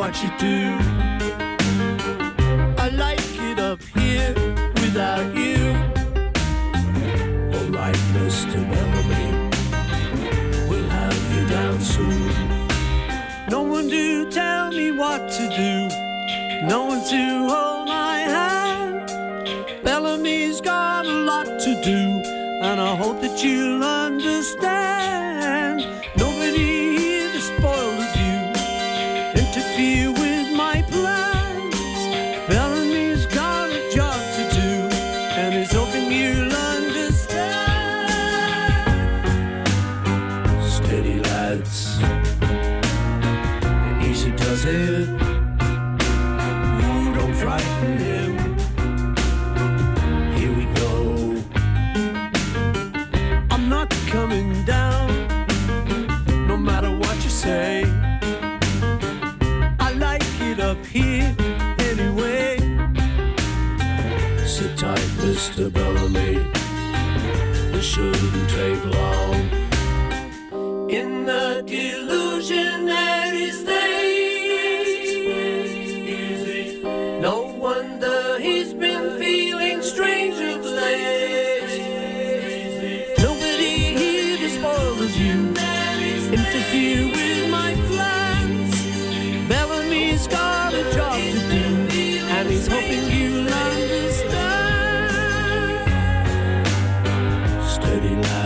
what you do. I like it up here without you. All right, Mr. Bellamy, we'll have you down soon. No one to tell me what to do, no one to hold my hand. Bellamy's got a lot to do, and I hope that you'll understand. Nobody here to spoil the view, interfere with my plans. Bellamy's got a job to do, and he's hoping you'll understand. Steady, lads, easy does it. Ooh, don't frighten him. Here we go. I'm not coming down, no matter what you say. I like it up here anyway. Sit tight, Mr. Bellamy, this shouldn't take long. In the delusionary state, no wonder he's been feeling strange of late. Nobody here to spoil the view, interfere with my plans. Bellamy's got a job to do, and he's hoping you'll understand. Steady, lad.